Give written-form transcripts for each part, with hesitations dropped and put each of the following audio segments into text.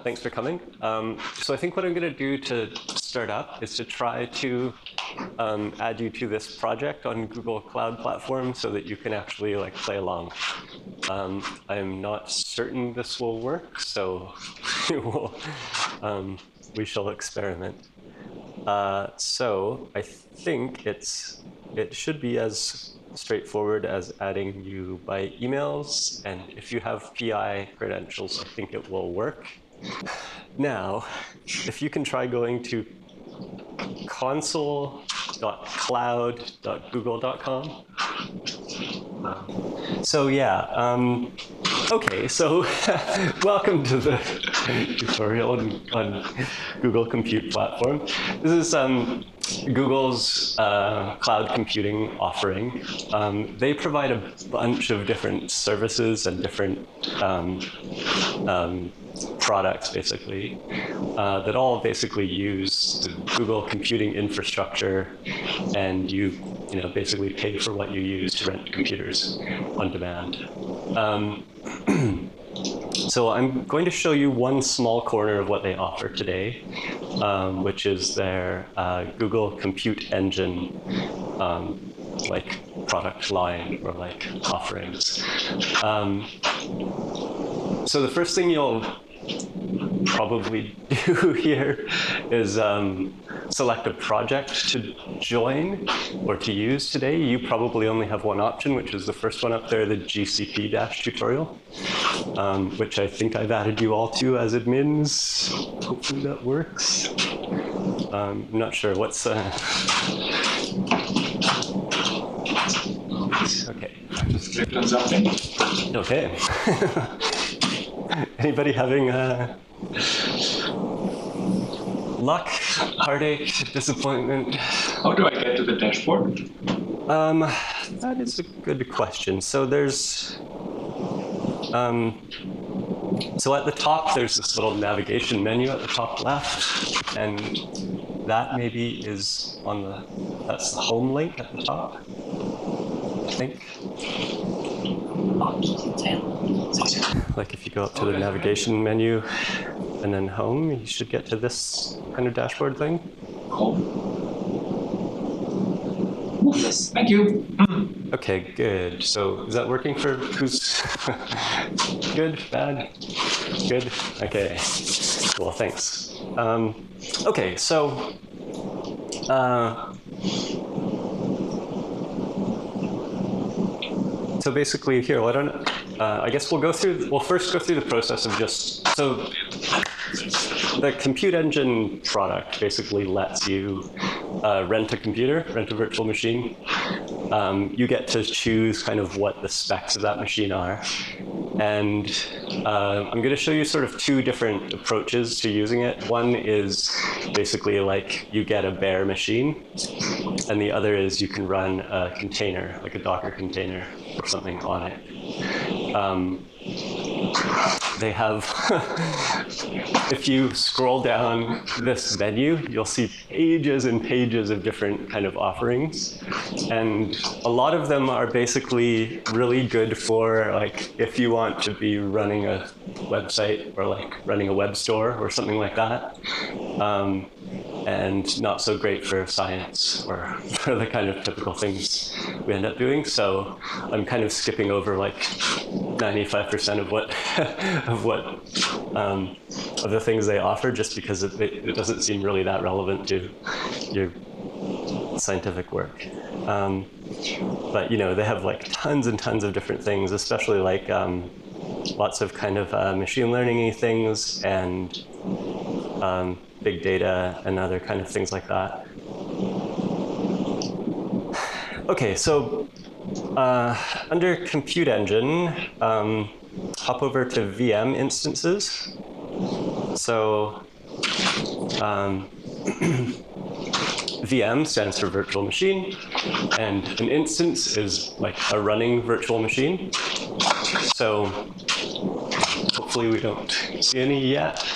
Thanks for coming. So I think what I'm going to do to start up is to try to add you to this project on Google Cloud Platform so that you can actually play along. I'm not certain this will work, so we shall experiment. So I think it should be as straightforward as adding you by emails, and if you have PI credentials, I think it will work. Now, if you can try going to console.cloud.google.com. So yeah, okay, so welcome to the tutorial on Google Compute Platform. This is Google's cloud computing offering. They provide a bunch of different services and different products, basically, that all basically use the Google computing infrastructure, and you basically pay for what you use to rent computers on demand. So I'm going to show you one small corner of what they offer today, which is their Google Compute Engine product line or offerings. So the first thing you'll probably do here is select a project to join or to use today. You probably only have one option, which is the first one up there, the GCP-tutorial, which I think I've added you all to as admins. Hopefully that works. I'm not sure what's... Okay. Just clicked on something. Okay. Anybody having luck, heartache, disappointment? How do I get to the dashboard? That is a good question. So there's, so at the top, there's this little navigation menu at the top left, and that maybe is on that's the home link at the top, I think. Like if you go up to the navigation menu and then home, you should get to this kind of dashboard thing. Home. Yes, thank you. Okay, good. So is that working for who's good, bad, good? Okay, cool, thanks. Okay, so so basically here, I guess we'll first go through the process of so the Compute Engine product basically lets you rent a computer, rent a virtual machine. You get to choose kind of what the specs of that machine are. And I'm going to show you sort of two different approaches to using it. One is basically you get a bare machine, and the other is you can run a container, like a Docker container or something on it. They have, if you scroll down this menu, you'll see pages and pages of different kind of offerings. And a lot of them are basically really good for if you want to be running a website or running a web store or something like that. And not so great for science or for the kind of typical things we end up doing. So I'm kind of skipping over 95% of the things they offer, just because it doesn't seem really that relevant to your scientific work. But they have tons and tons of different things, especially lots of kind of machine learning-y things and big data and other kind of things like that. Okay, so under Compute Engine, hop over to VM instances. So VM stands for virtual machine, and an instance is a running virtual machine. So hopefully we don't see any yet.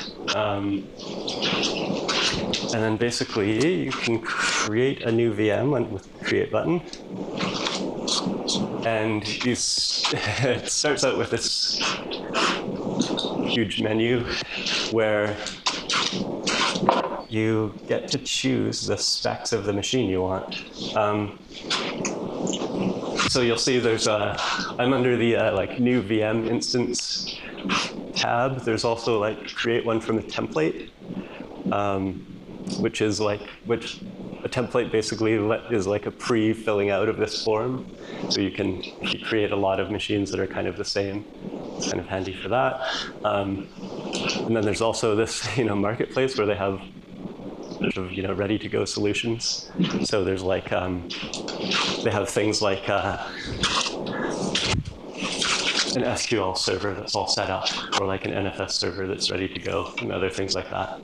And then basically you can create a new VM with the create button. And it starts out with this huge menu where you get to choose the specs of the machine you want. So you'll see there's I'm under the like new VM instance tab. There's also like create one from a template, which a template basically is like a pre-filling out of this form. So you can create a lot of machines that are kind of the same. It's kind of handy for that. And then there's also this, marketplace where they have sort of, ready-to-go solutions. So there's like, they have things like an SQL server that's all set up, or like an NFS server that's ready to go, and other things like that.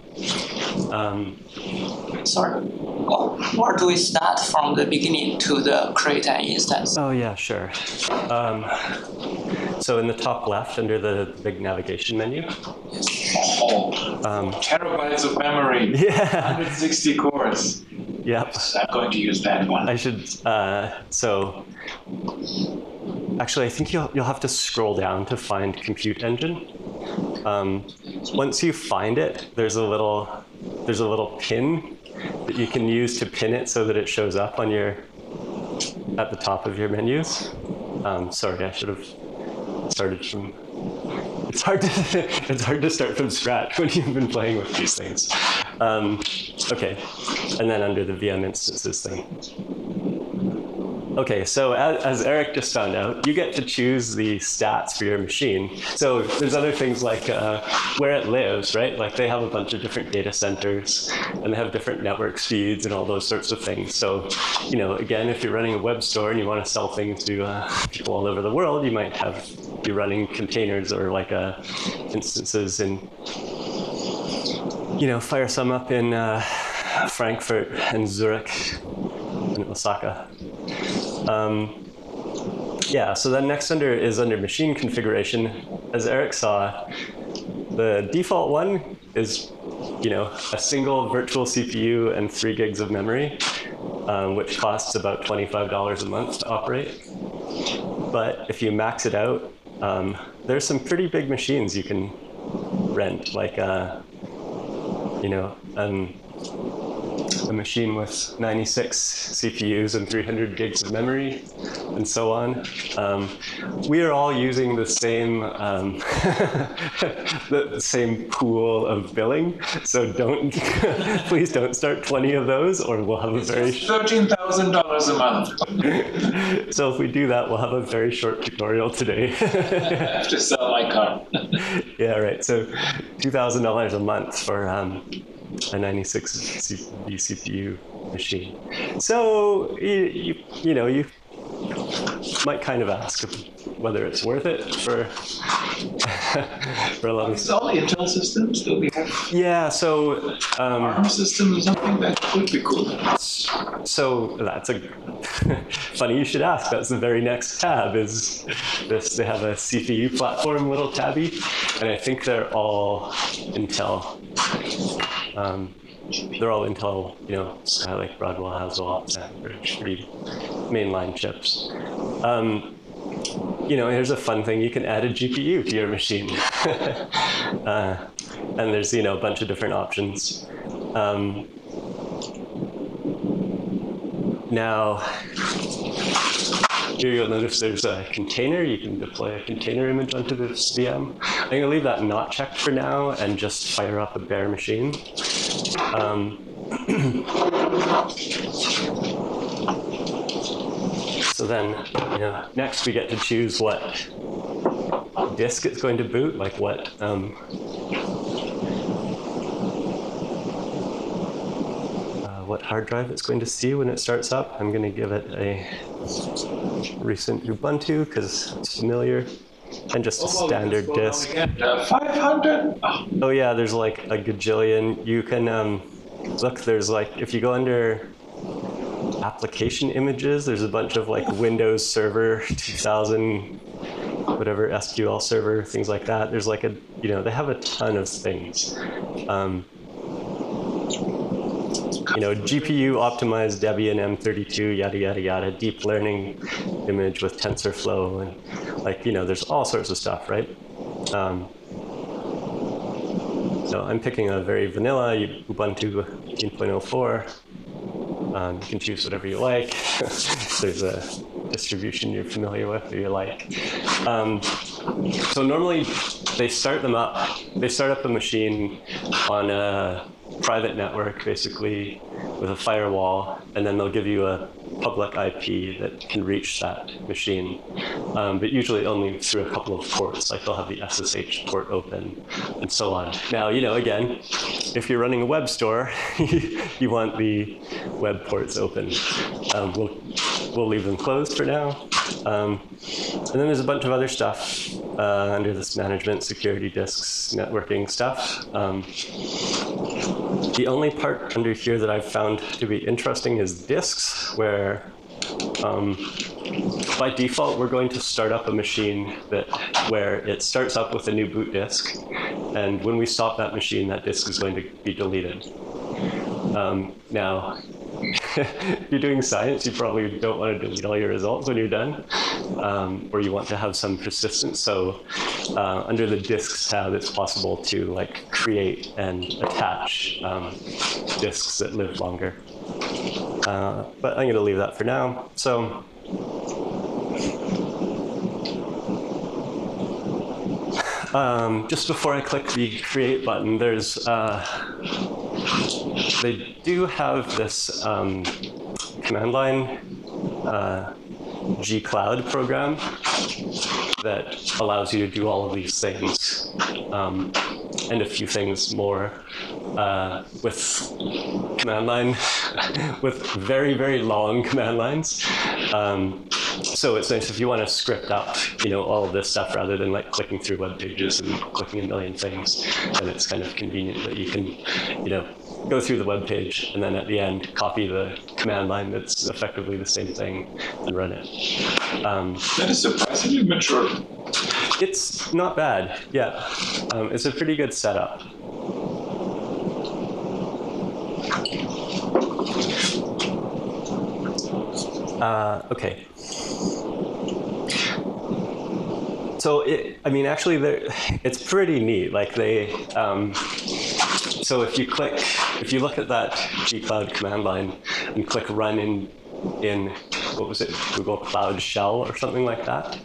Sorry, where do we start from the beginning to the create an instance? Oh yeah, sure. So in the top left, under the big navigation menu. Terabytes of memory. Yeah. 160 cores. Yep. I'm going to use that one. I should. So actually, I think you'll have to scroll down to find Compute Engine. Once you find it, there's a little pin that you can use to pin it so that it shows up on at the top of your menus. Sorry, I should have started from. It's hard to start from scratch when you've been playing with these things. Okay, and then under the VM instances thing. Okay, so as Eric just found out, you get to choose the stats for your machine. So there's other things like where it lives, right? Like they have a bunch of different data centers, and they have different network speeds and all those sorts of things. So, again, if you're running a web store and you want to sell things to people all over the world, you might be running containers or like instances in, fire some up in Frankfurt and Zurich and Osaka. So then next is under machine configuration. As Eric saw, the default one is, a single virtual CPU and 3 gigs of memory, which costs about $25 a month to operate. But if you max it out, there's some pretty big machines you can rent, like, a machine with 96 CPUs and 300 gigs of memory, and so on. We are all using the same the same pool of billing, so please don't start 20 of those, or we'll have a very $13,000 a month. So if we do that, we'll have a very short tutorial today. I have to sell my car. Yeah, right. So $2,000 a month for a 96 CPU machine. So you might kind of ask whether it's worth it for a lot of. It's all Intel systems that we have. Yeah. So ARM systems or something that would be cool. So that's funny you should ask. That's the very next tab. Is this? They have a CPU platform little tabby, and I think they're all Intel. They're all Intel, like Broadwell, Haswell, Sandbridge, 3 mainline chips. Here's a fun thing. You can add a GPU to your machine. And there's, a bunch of different options. Now, here you'll notice there's a container. You can deploy a container image onto this VM. I'm going to leave that not checked for now and just fire up a bare machine. So then, next we get to choose what disk it's going to boot, like what hard drive it's going to see when it starts up. I'm going to give it a recent Ubuntu because it's familiar, and just a standard disk. 500? Oh yeah, there's like a gajillion. You can look. There's like, if you go under application images, there's a bunch of like Windows Server 2000, whatever, SQL Server, things like that. There's like they have a ton of things. GPU optimized Debian M32, yada, yada, yada, deep learning image with TensorFlow, and there's all sorts of stuff, right? So I'm picking a very vanilla Ubuntu 18.04. You can choose whatever you like. There's a distribution you're familiar with or you like. So normally they start up the machine on a private network, basically, with a firewall, and then they'll give you a public IP that can reach that machine, but usually only through a couple of ports, like they'll have the SSH port open and so on. Now, again, if you're running a web store, you want the web ports open. We'll leave them closed for now. And then there's a bunch of other stuff under this management, security, disks, networking stuff. The only part under here that I've found to be interesting is disks, where by default we're going to start up a machine where it starts up with a new boot disk, and when we stop that machine, that disk is going to be deleted. Now, if you're doing science, you probably don't want to delete all your results when you're done, or you want to have some persistence. So under the disks tab, it's possible to create and attach disks that live longer. But I'm going to leave that for now. So just before I click the create button, they do have this command line gcloud program that allows you to do all of these things and a few things more with command line, with very, very long command lines. So it's nice if you want to script up, all of this stuff rather than clicking through web pages and clicking a million things. And it's kind of convenient that you can, go through the web page and then at the end copy the command line that's effectively the same thing and run it. That is surprisingly mature. It's not bad, yeah. It's a pretty good setup. Okay. So actually, it's pretty neat. So if you look at that gcloud command line and click run in what was it, Google Cloud Shell or something like that.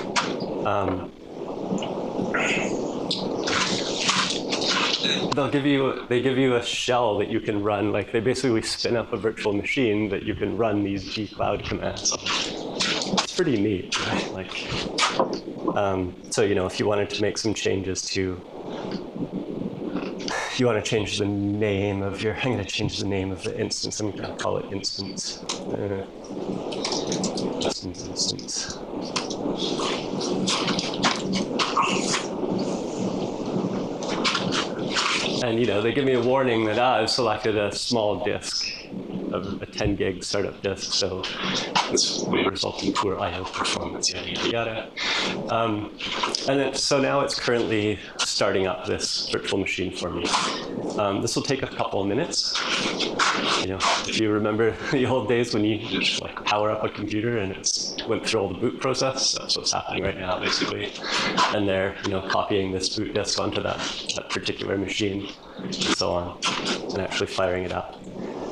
They give you a shell that you can run. They basically spin up a virtual machine that you can run these gcloud commands on. It's pretty neat, right? So if you wanted to make some changes to, you want to change the name of I'm going to change the name of the instance. I'm going to call it instance. Instance. And they give me a warning that I've selected a small disk, of a 10 gig startup disk, so this will result in poor I/O performance, yada yada yada. So now it's currently starting up this virtual machine for me. This will take a couple of minutes. If you remember the old days when you just power up a computer and it went through all the boot process, that's what's happening right now, basically. And they're copying this boot disk onto that particular machine and so on, and actually firing it up.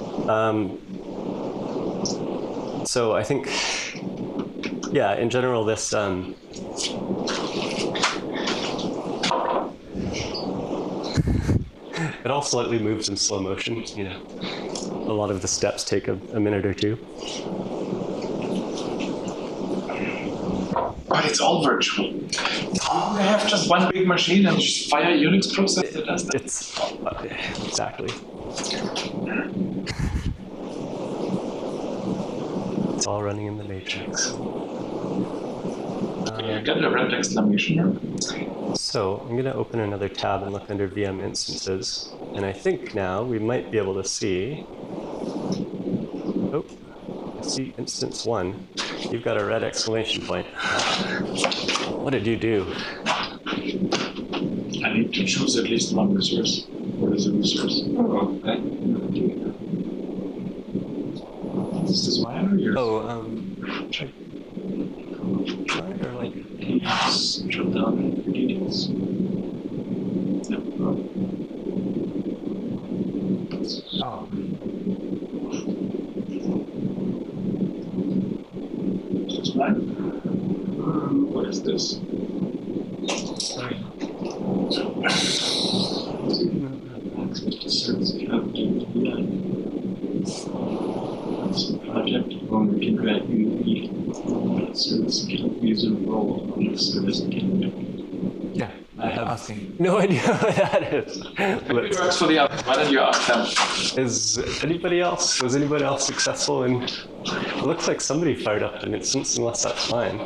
So I think, yeah, in general, this it all slightly moves in slow motion. A lot of the steps take a minute or two. But it's all virtual. I have just one big machine and just fire a Unix process that does that. Exactly. It's all running in the matrix. You got a red exclamation mark. So I'm going to open another tab and look under VM instances. And I think now we might be able to see. Oh, I see instance 1. You've got a red exclamation point. What did you do? I need to choose at least one resource. What is a resource? Oh, okay. Is this mine or yours? Oh, Check. or Drill down for details. No. Oh. Just right. What is this? Project owner can grant you the service account user role on the service account. Yeah, I have Asking. no idea what that is. It Let's- works for the others. Why don't you ask them? Was anybody else successful in? It looks like somebody fired up an instance, unless that's mine.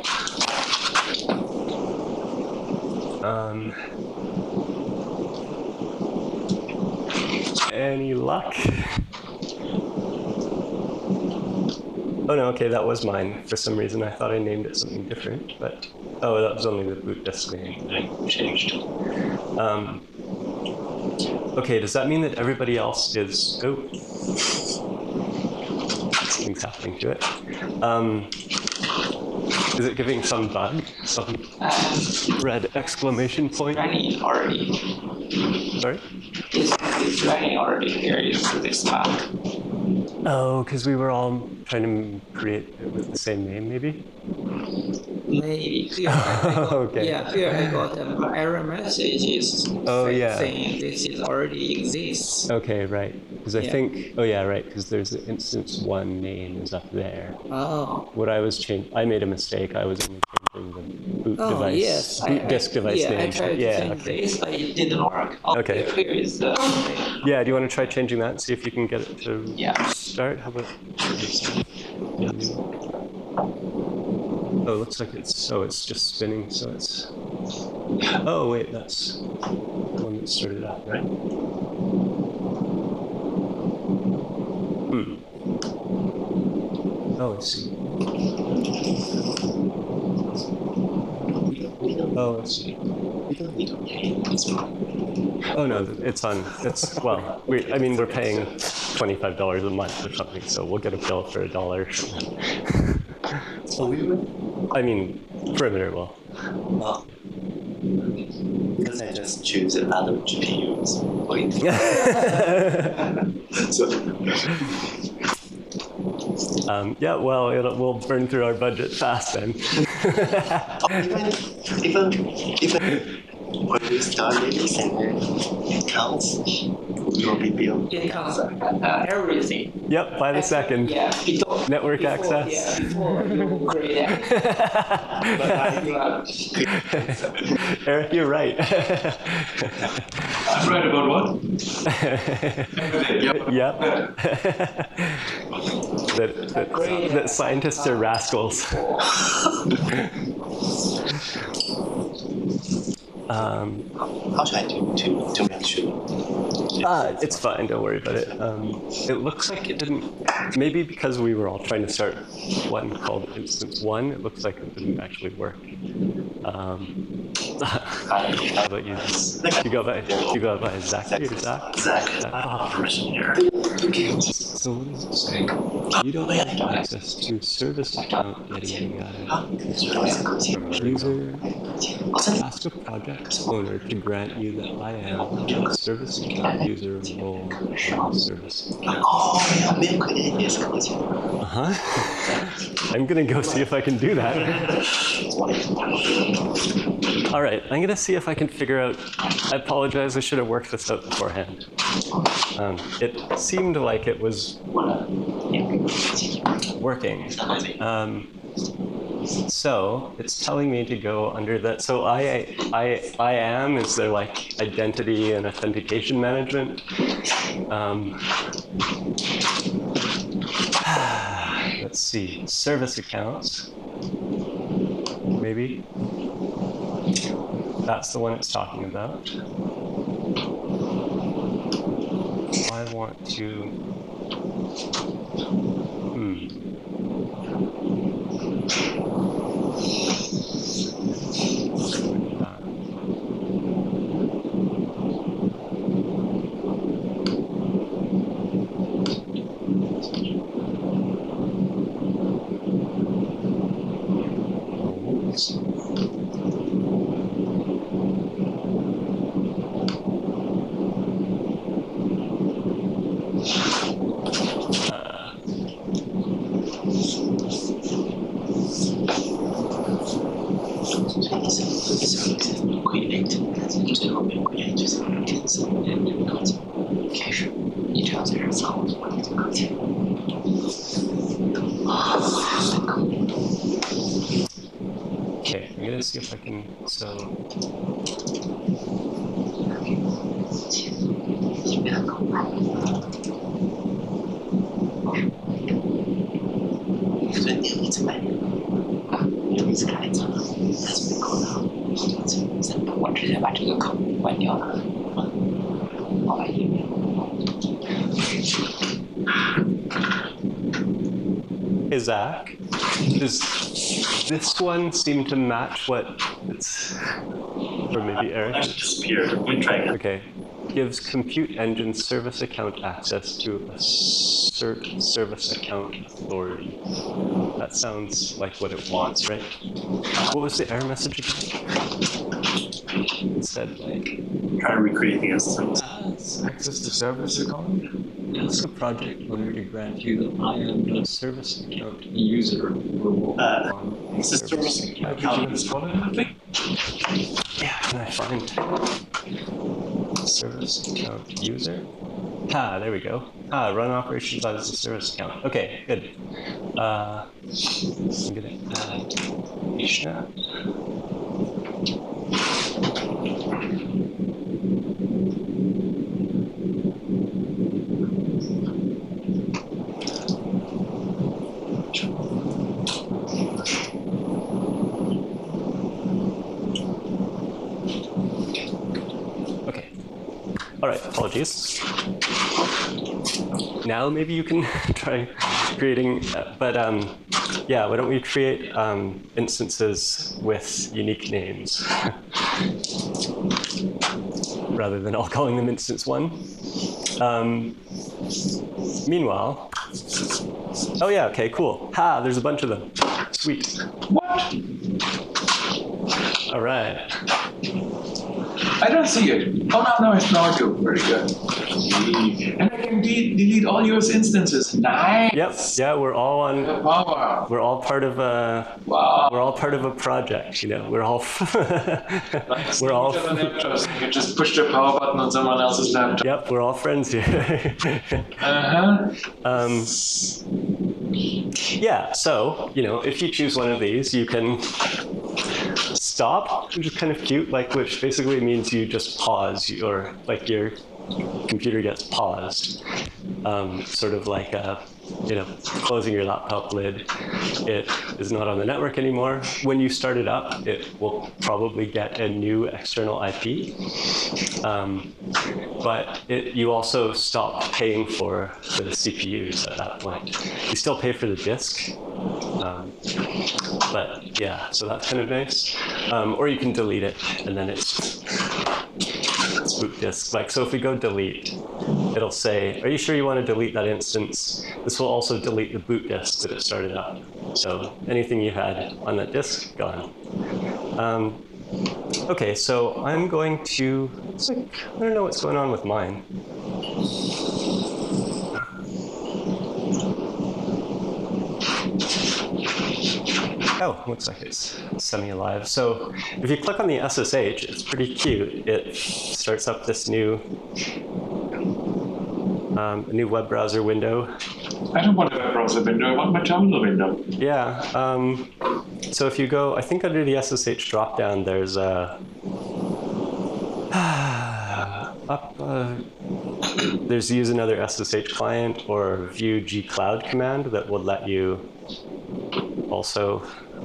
Any luck? Oh no, okay, that was mine. For some reason, I thought I named it something different, but oh, that was only the boot disk name that I changed. Okay, does that mean that everybody else is? Oh, something's happening to it. Is it giving some bug? Some red exclamation point? Running already. Sorry? It's running already. Here is this map. Oh, because we were all trying to create it with the same name, maybe? Maybe. Okay. Yeah, here I got an error message Oh, yeah. saying this is already exists. Okay, right. Because I Yeah. think, oh yeah, right, because there's the instance one name is up there. Oh. What I was changing, I made a mistake. I was only changing the boot Oh, device, yes. boot disk device yeah, name. I tried to change okay. this, but it didn't work. Oh, Okay. Here is the. Yeah, do you want to try changing that and see if you can get it to Yeah. start? How about? Oh, it looks like it's just spinning, so it's. Oh, wait, that's the one that started up, right? Oh, I see. Oh, I see. Oh no, it's on. It's well. We're paying $25 a month or something, so we'll get a bill for $1. I mean, perimeter will. Well, because I just choose another GPUs. Wait. So, Yeah, well, we'll burn through our budget fast then. even when we start releasing it counts, will be built. It counts everything. Yep, by the second. Yeah. Network before, access. Yeah, before you create it. But I think Eric, you're right. I'm right about what? Yep. that scientists are rascals. how should I do to make sure? It's fine, don't worry about it. It looks like it didn't, maybe because we were all trying to start one called Instance 1, it looks like it didn't actually work. How about you? You go by Zachary or Zach? Zach. Permission here. So what does it say? You don't have access to service account getting user. Ask a project owner to grant you the IAM service account user role on the service account. Oh, 没有可以也是可以。 I'm gonna go see if I can do that. All right, I'm gonna see if I can figure out. I apologize. I should have worked this out beforehand. It seemed like it was working. So it's telling me to go under that. So IAM is their like identity and authentication management. Let's see, service accounts. Maybe that's the one it's talking about. I want to. 你不客气，开始，你只要在这儿藏，我就客气。 Okay, I'm gonna see if I can. So. 所以你一直买啊，你一直开着，但是没扣到。 我直接把这个口关掉了，我把页面。 Hey Zach, does this one seem to match what it's, or maybe Eric? Disappeared. Let me try again. Okay. Gives compute engine service account access to a service account authority. That sounds like what it wants, right? What was the error message again? It said like Try to recreate the instance. access to service account. Ask a project owner to grant you the IAM service account user role on a Service account is called it. Yeah, can I find service account user? Ah, there we go. Ah, run operations as a service account. Okay, good. I'm gonna add Ishna. Okay. All right, apologies. Now maybe you can try creating, yeah, why don't we create instances with unique names rather than all calling them instance one. Meanwhile, oh yeah, okay, cool. Ha, there's a bunch of them. Sweet. What? All right. I don't see it. Oh, no, now I do. Very good. And I can delete all your instances. Nice. Yep. Yeah, we're all on. Power. We're all part of a. Wow. We're all part of a project. You know, we're all. We're all. You just push the power button on someone else's laptop. Yep, we're all friends here. Yeah. So you know, if you choose one of these, you can stop, which is kind of cute, like which basically means you just pause, or like your computer gets paused, sort of like you know, closing your laptop lid. It is not on the network anymore. When you start it up, it will probably get a new external IP, but you also stop paying for the CPUs at that point. You still pay for the disk, but yeah, so that's kind of nice. Or you can delete it, and then it's boot disk. Like, so if we go delete, it'll say, are you sure you want to delete that instance? This will also delete the boot disk that it started up. So anything you had on that disk, gone. Okay, so I'm going to, it's like, I don't know what's going on with mine. Oh, looks like it's semi-alive. So if you click on the SSH, it's pretty cute. It starts up this new web browser window. I don't want a web browser window. I want my terminal window. Yeah. So if you go, I think under the SSH dropdown, there's a there's use another SSH client or view gcloud command that will let you also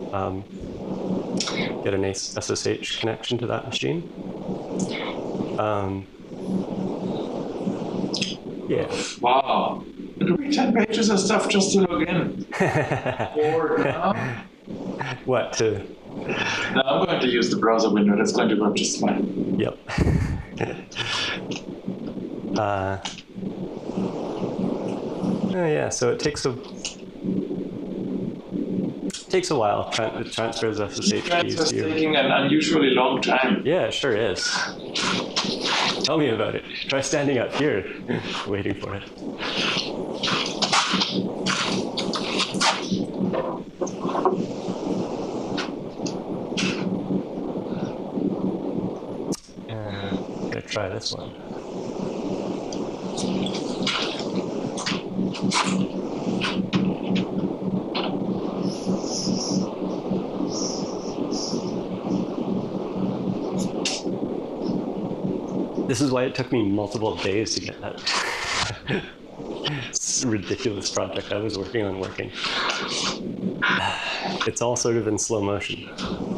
get an SSH connection to that machine. Yeah. Wow. It'll be 10 pages of stuff just to log in. Or now. What to? No, I'm going to use the browser window. That's going to work just fine. Yep. Yeah, so it takes a while. It transfers SSH keys It's to you. taking an unusually long time. Yeah, it sure is. Tell me about it. Try standing up here, waiting for it. I'm gonna try this one. This is why it took me multiple days to get that ridiculous project I was working on working. It's all sort of in slow motion.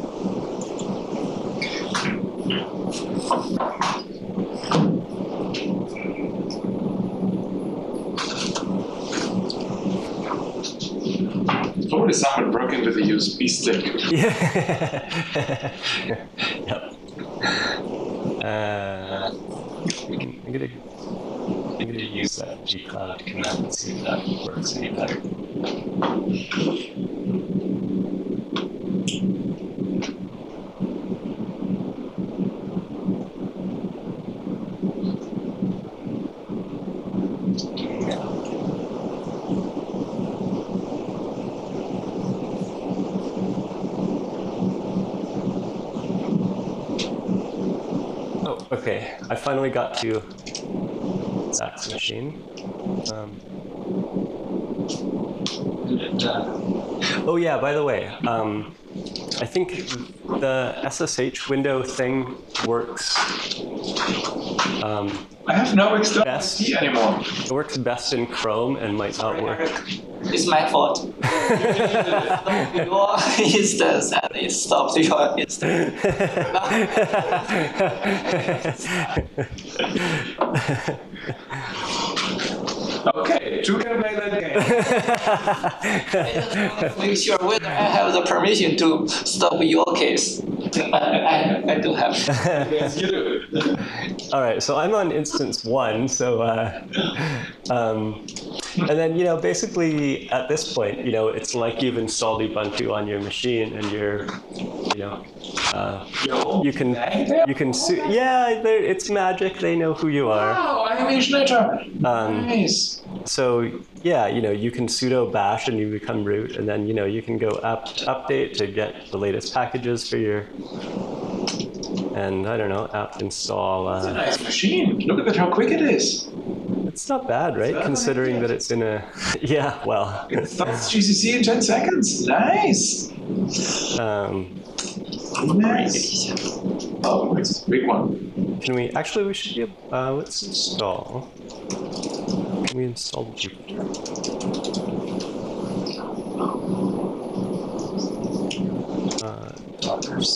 Probably someone broke into the USB stick. Yeah. Yep. I'm gonna use that gcloud command and see if that works any better. Okay, I finally got to Zach's machine. Oh yeah, by the way, I think the SSH window thing works. I have no external Best. IP anymore. It works best in Chrome and might not work. It's my fault. Your instance and it stopped your instance. Okay, two can play that game. I just want to make sure whether I have the permission to stop your case. I do have. Yes, you do. All right, so I'm on instance 1, so and then basically at this point, it's like you've installed Ubuntu on your machine, and you're, you can yeah, it's magic. They know who you are. Wow, I'm Ishnetter. Nice. So yeah, you can sudo bash and you become root, and then you can go update to get the latest packages for your, and I don't know, apt install. It's a nice machine. Look at how quick it is. It's not bad, right? Considering that it's in a yeah. Well, It starts GCC in 10 seconds. Nice. Nice. Oh, it's a big one. Can we actually? We should be. Let's install. Can we install Jupyter? Dockers.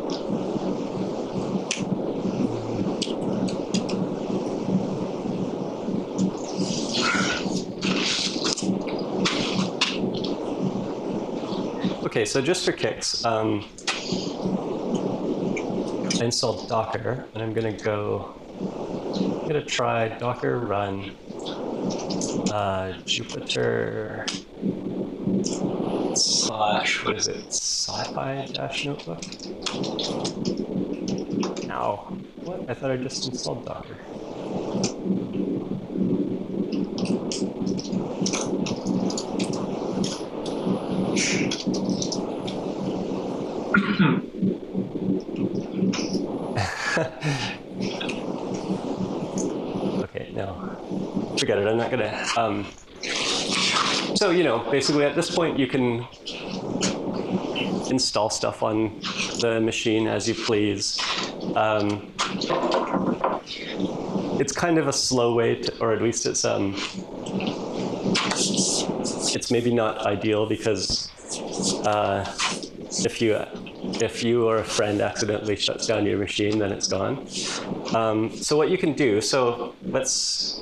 Okay, so just for kicks, I installed Docker, and I'm gonna try Docker run Jupyter / what is it? Sci-fi-notebook? Ow. What? I thought I just installed Docker. Okay, no. Forget it, I'm not gonna, so, basically at this point you can install stuff on the machine as you please. It's kind of a slow way to, or at least it's maybe not ideal because if you or a friend accidentally shuts down your machine, then it's gone. So what you can do, so let's,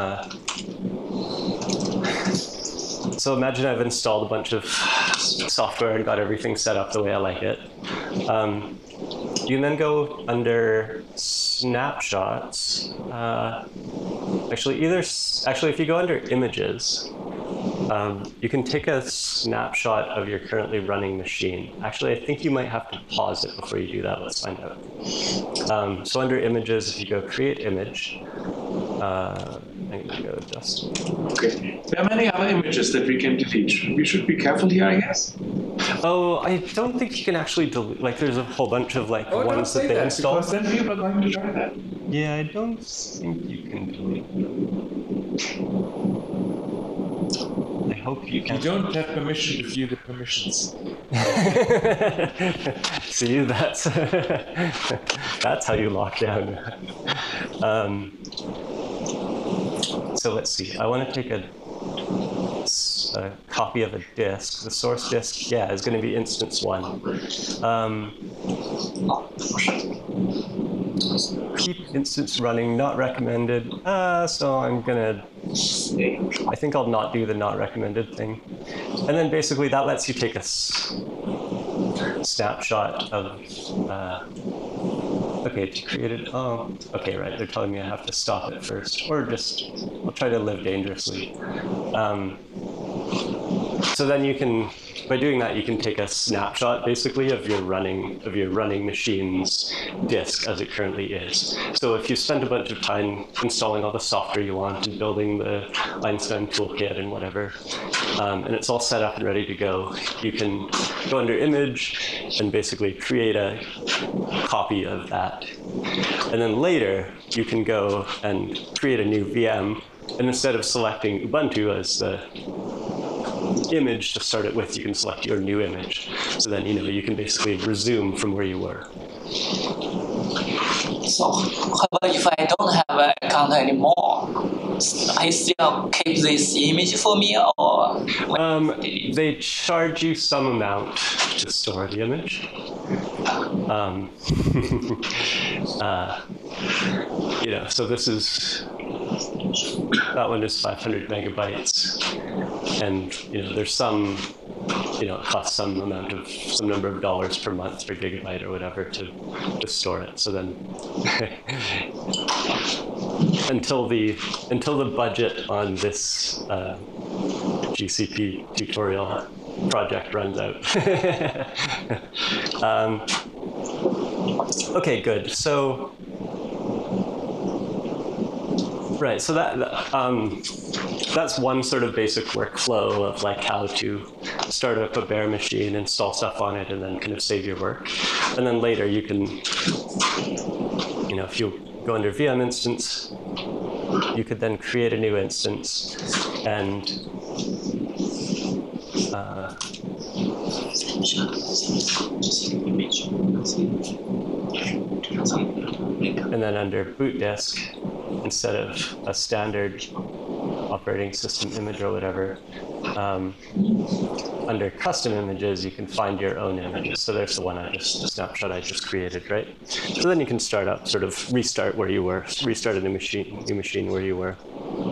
so imagine I've installed a bunch of software and got everything set up the way I like it. You can then go under snapshots. Actually, if you go under images, you can take a snapshot of your currently running machine. Actually, I think you might have to pause it before you do that. Let's find out. So under images, if you go create image, I'm going to go just. Okay. There are many other images that we can delete. We should be careful here, I guess. Oh, I don't think you can actually delete. Like, there's a whole bunch of ones that they install. Because then people are going to try that. Yeah, I don't think you can delete them. I hope you You can. don't have permission to view the permissions. See, that's that's how you lock down. So let's see. I want to take a copy of a disk. The source disk, yeah, is going to be instance 1. Keep instance running, not recommended. So I'm gonna, I think I'll not do the not recommended thing. And then basically that lets you take a snapshot of, okay, to create it. Oh, okay, right. They're telling me I have to stop it first, or just, I'll try to live dangerously. So then you can, by doing that, you can take a snapshot basically of your running machine's disk as it currently is. So if you spend a bunch of time installing all the software you want and building the Einstein toolkit and whatever, and it's all set up and ready to go, you can go under image and basically create a copy of that. And then later you can go and create a new VM, and instead of selecting Ubuntu as the image to start it with, you can select your new image. So then, you can basically resume from where you were. So how about if I don't have an account anymore? I still keep this image for me, or They charge you some amount to store the image. So this is, that one is 500 megabytes. And, there's some, it costs some number of dollars per month per gigabyte or whatever to store it. So then until the budget on this GCP tutorial project runs out. Okay, good. So, right, so that's one sort of basic workflow of like how to start up a bare machine, install stuff on it, and then kind of save your work. And then later you can, if you go under VM instance, you could then create a new instance and then under boot disk, instead of a standard operating system image or whatever, under custom images, you can find your own images. So there's the snapshot I just created, right? So then you can start up, sort of restart where you were, restart a new machine where you were.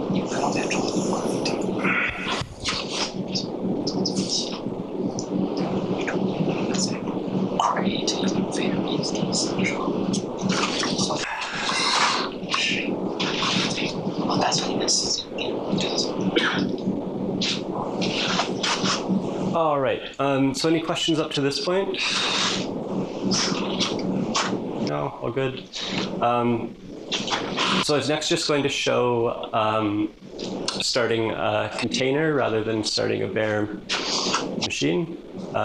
All right. So any questions up to this point? No, all good. So I was next just going to show starting a container rather than starting a bare machine.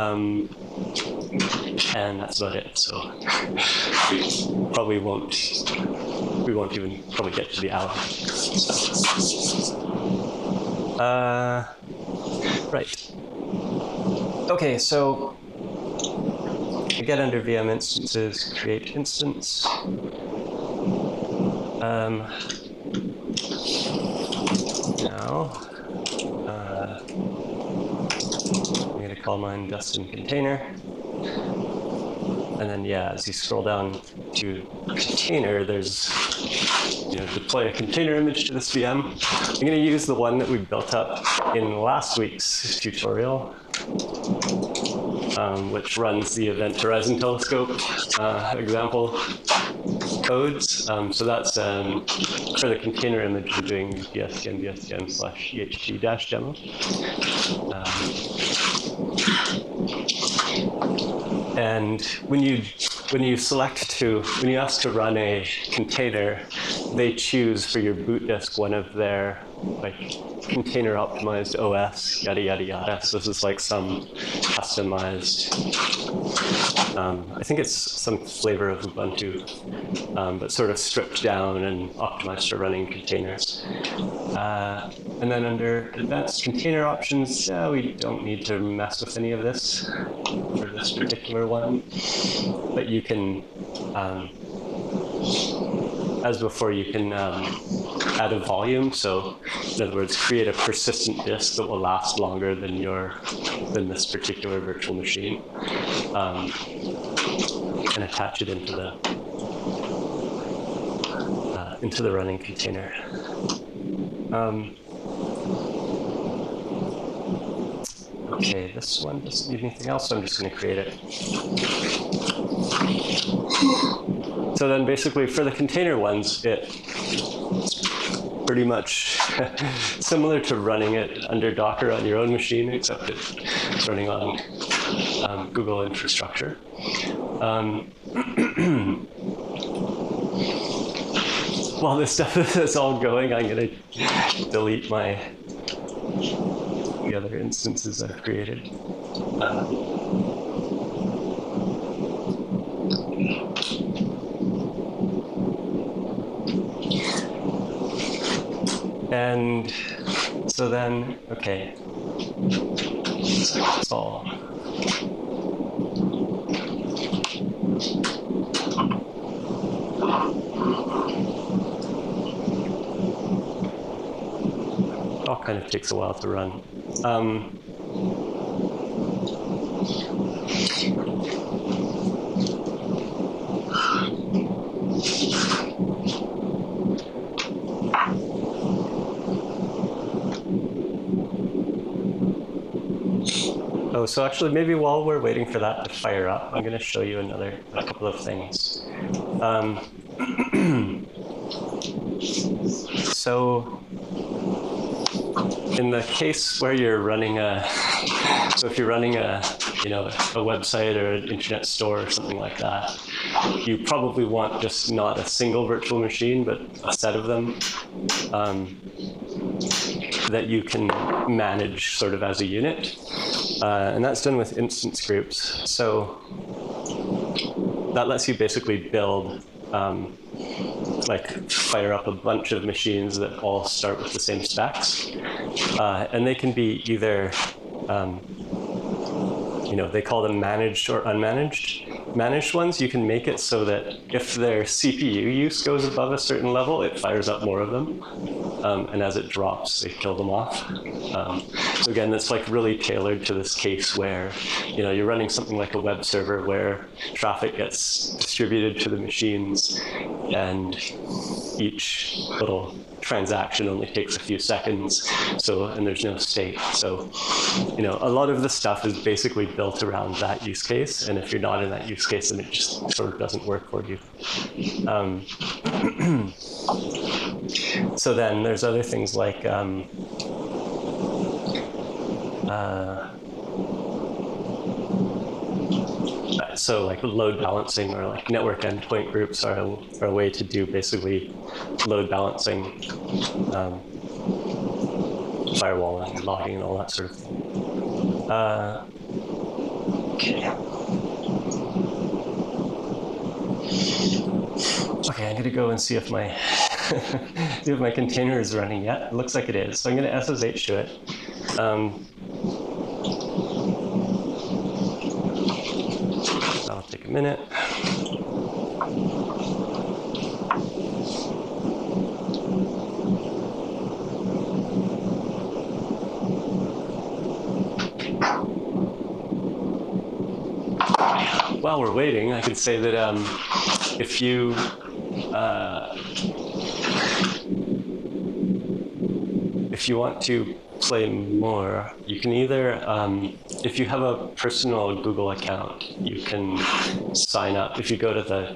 And that's about it. So we won't even probably get to the hour. Right. Okay, so we get under VM instances, create instance. Now, I'm going to call mine Dustin Container. And then, as you scroll down to container, there's, deploy a container image to this VM. I'm going to use the one that we built up in last week's tutorial, which runs the Event Horizon Telescope example codes. So that's for the container image, we're doing bstn/eht-demo. And when you ask to run a container, they choose for your boot disk one of their like container optimized OS, yada yada yada. So this is like some customized, I think it's some flavor of Ubuntu, but sort of stripped down and optimized for running containers. And then under advanced container options, we don't need to mess with any of this for this particular one, but you can, as before, you can add a volume. So in other words, create a persistent disk that will last longer than this particular virtual machine, and attach it into the running container. Okay, this one doesn't need anything else, so I'm just going to create it. So then basically for the container ones, it's pretty much similar to running it under Docker on your own machine, except it's running on Google infrastructure. While this stuff is all going, I'm going to delete the other instances I've created. And so then, okay, that's all. It all kind of takes a while to run. Oh, so actually, maybe while we're waiting for that to fire up, I'm going to show you a couple of things. So in the case where you're running if you're running a website or an internet store or something like that, you probably want just not a single virtual machine, but a set of them that you can manage sort of as a unit. And that's done with instance groups. So that lets you basically build, fire up a bunch of machines that all start with the same specs. And they can be either, they call them managed or unmanaged. Managed ones, you can make it so that if their CPU use goes above a certain level, it fires up more of them. And as it drops, they kill them off. So again, that's like really tailored to this case where, you're running something like a web server where traffic gets distributed to the machines and each little transaction only takes a few seconds. And there's no state. So, a lot of the stuff is basically built around that use case. And if you're not in that use case, then it just sort of doesn't work for you. So then there's other things like so like load balancing or like network endpoint groups are a way to do basically load balancing, firewalling and logging and all that sort of thing. Okay, I'm gonna go and see if my container is running yet. It looks like it is. So I'm gonna SSH to it. That'll take a minute. While we're waiting, I could say that if you want to play more, you can either, if you have a personal Google account, you can sign up. If you go to the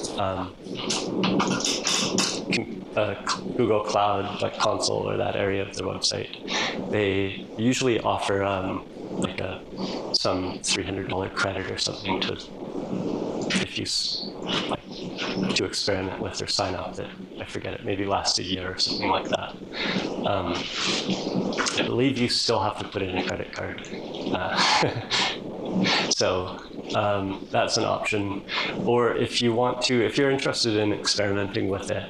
Google Cloud console or that area of their website, they usually offer some $300 credit or something to if you to experiment with or sign up that, I forget it, maybe last a year or something like that. I believe you still have to put in a credit card. So that's an option. Or if you want to, if you're interested in experimenting with it,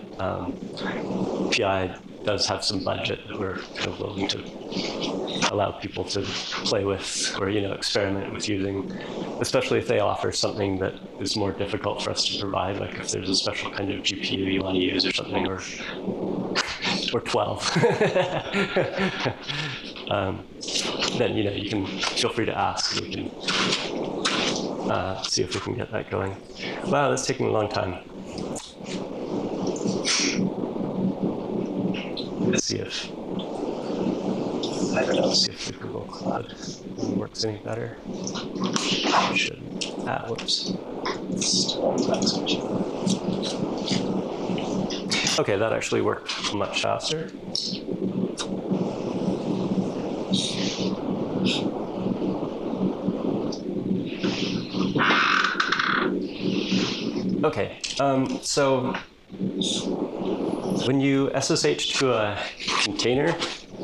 PI does have some budget that we're kind of willing to allow people to play with or, experiment with using, especially if they offer something that is more difficult for us to provide, like if there's a special kind of GPU you want to use or something, or 12. Then, you can feel free to ask. We can see if we can get that going. Wow, that's taking a long time. Let's see if the Google Cloud works any better. Should. Whoops. Okay, that actually worked much faster. Okay, so when you SSH to a container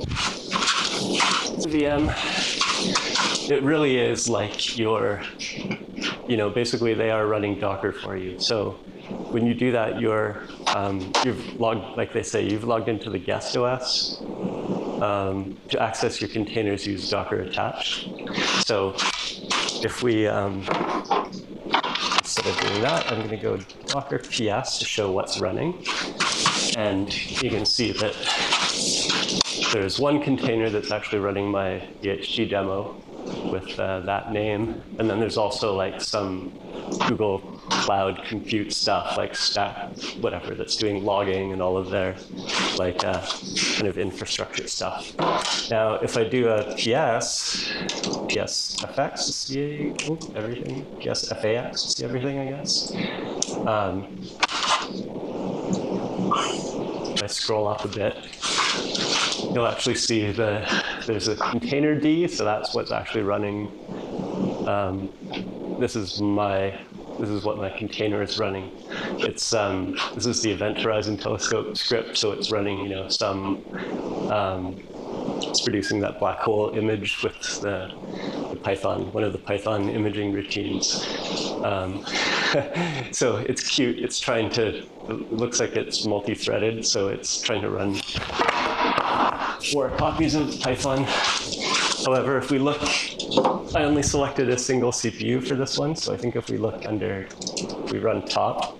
VM, it really is like your, basically they are running Docker for you. So when you do that, you've logged, like they say, you've logged into the guest OS. To access your containers, use Docker attached. So if we, instead of doing that, I'm going to go Docker PS to show what's running. And you can see that there's one container that's actually running my DHT demo with that name. And then there's also like some Google Cloud Compute stuff, like Stack, whatever, that's doing logging and all of their like kind of infrastructure stuff. Now, if I do a PSFX to see everything, PSFAX to see everything, I guess. If I scroll up a bit, you'll actually see there's a container D, so that's what's actually running. This is what my container is running. It's this is the Event Horizon Telescope script, so it's running, some. It's producing that black hole image with the Python, one of the Python imaging routines. So it's cute. It's trying to. It looks like it's multi-threaded, so it's trying to run 4 copies of Python. However, if we look, I only selected a single CPU for this one, so I think if we look under, we run top.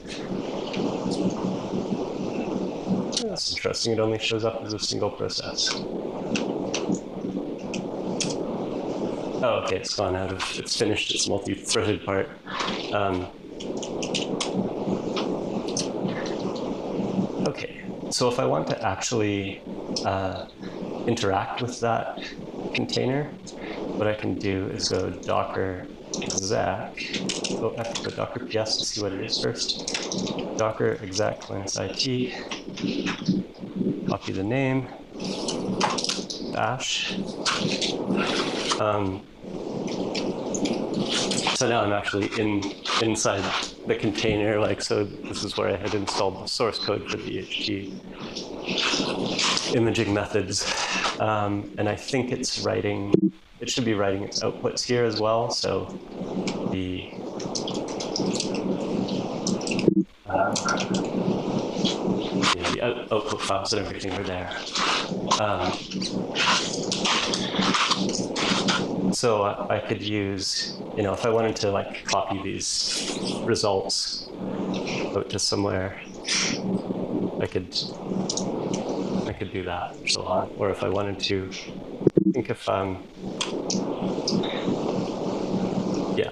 That's interesting, it only shows up as a single process. Oh, okay, it's gone out of, it's finished its multi-threaded part. Okay, so if I want to actually interact with that container, what I can do is go Docker exec. Oh, I have to go Docker PS to see what it is first. Docker exec -it. Copy the name. Bash. So now I'm actually inside the container. Like, so this is where I had installed the source code for the DHT imaging methods. And I think it's writing, it should be writing its outputs here as well. So the output files and everything are there. So I could use, if I wanted to like copy these results out to somewhere, I could do that, so on. Or if I wanted to, I think if yeah.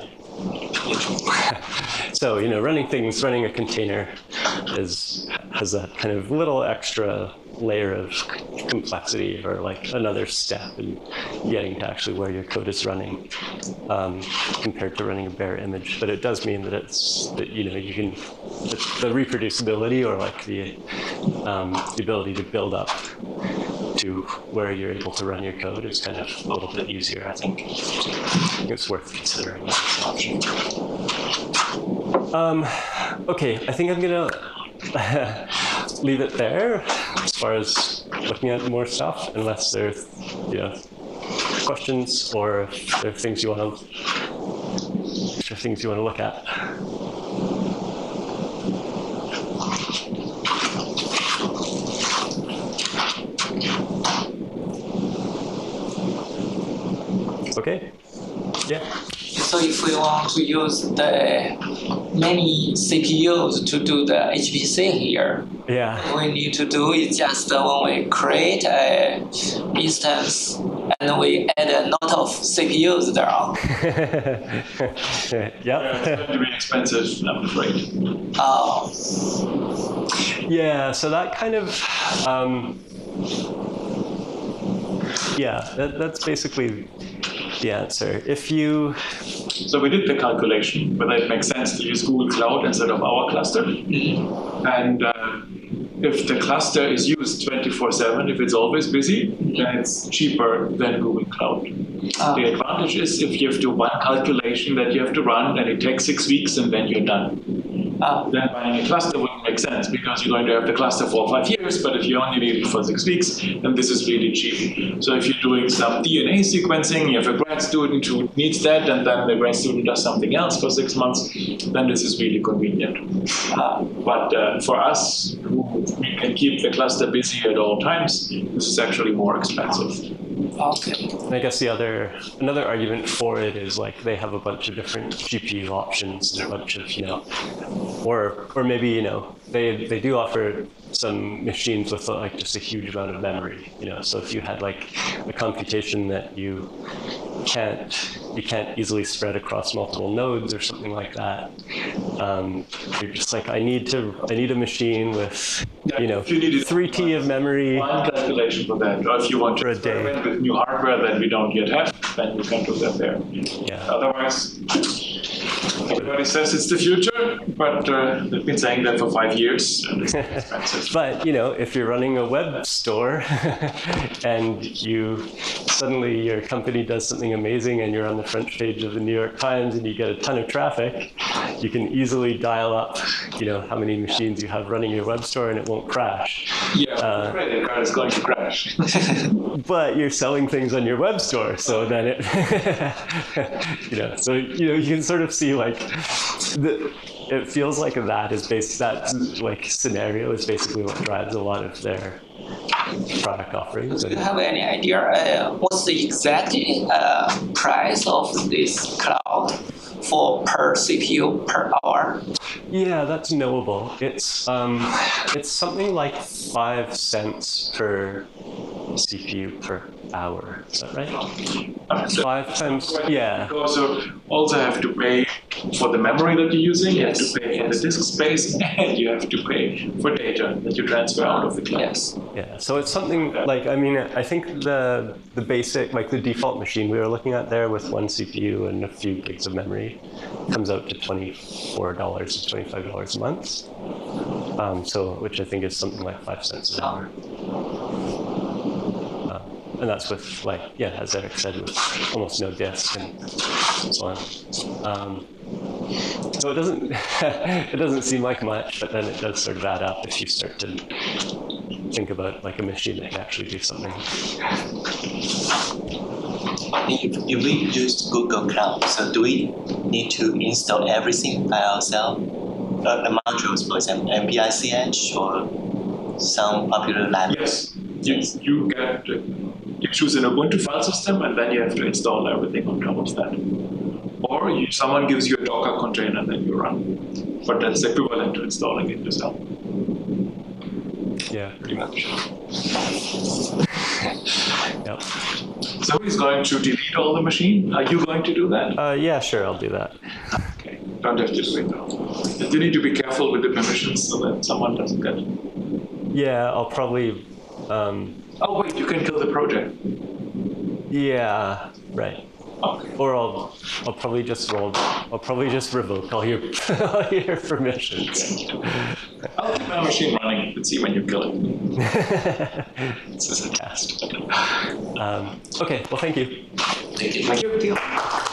So running a container has a kind of little extra layer of complexity, or like another step in getting to actually where your code is running, compared to running a bare image. But it does mean that you can, the reproducibility, or like the ability to build up to where you're able to run your code is kind of a little bit easier, I think. It's worth considering as an option. Okay, I think I'm gonna leave it there as far as looking at more stuff, unless there's questions or if there are things you want to look at. Okay. Yeah. So if we want to use the many CPUs to do the HPC here, Yeah. what we need to do is just when we create a instance and we add a lot of CPUs there. Yeah. It's going to be expensive, I'm afraid. Yeah. So that kind of. That's basically the answer. If you. So we did the calculation whether it makes sense to use Google Cloud instead of our cluster. And if the cluster is used 24/7, if it's always busy, then it's cheaper than Google Cloud. The advantage is if you have to one calculation that you have to run and it takes 6 weeks and then you're done. Then buying a cluster wouldn't make sense because you're going to have the cluster for 5 years, but if you only need it for 6 weeks, then this is really cheap. So if you're doing some DNA sequencing, you have a grad student who needs that, and then the grad student does something else for 6 months, then this is really convenient. But for us, who we can keep the cluster busy at all times, this is actually more expensive. Okay. I guess another argument for it is like they have a bunch of different GPU options and a bunch of or maybe they do offer some machines with like just a huge amount of memory. So if you had like a computation that you can't easily spread across multiple nodes or something like that, you're just like I need a machine with 3T of memory. One calculation for that, or if you want to experiment with new hardware that we don't yet have, then you can do that there. Yeah. Otherwise, everybody says it's the future, but they've been saying that for 5 years, and it's expensive. But if you're running a web store and suddenly your company does something amazing and you're on the front page of the New York Times and you get a ton of traffic, you can easily dial up, how many machines you have running your web store and it won't crash. Yeah, credit card is going to crash. But you're selling things on your web store, so then it, so you can sort of see like it feels like that scenario is basically what drives a lot of their product offerings. Do you have any idea what's the exact price of this cloud per CPU per hour? Yeah, that's knowable. It's something like 5 cents per CPU per hour. Is that right? 5 times, yeah. You also have to pay for the memory that you're using, you have to pay for the disk space, and you have to pay for data that you transfer out of the cloud. Yes. Yeah, so it's something like, I think the basic, like the default machine we were looking at there with one CPU and a few gigs of memory comes out to $24 to $25 a month. Which I think is something like 5 cents an hour. And that's with as Eric said, with almost no disk and so on. So it doesn't seem like much, but then it does sort of add up if you start to think about like a machine that can actually do something. If we use Google Cloud, so do we need to install everything by ourselves? The modules, for example, MPICH or some popular libraries? Yes. You choose an Ubuntu file system, and then you have to install everything on top of that. Or someone gives you a Docker container that you run. But that's equivalent to installing it yourself. Yeah, pretty much. Yep. So who's going to delete all the machine? Are you going to do that? Yeah, sure, I'll do that. Okay, don't have to do it though. You need to be careful with the permissions so that someone doesn't get it. Yeah, I'll probably... Oh wait, you can kill the project. Yeah, right. Okay. Or I'll probably just revoke all your permissions. I'll keep my machine running and see when you kill it. This is a test. Okay, well, thank you. Thank you. Thank you.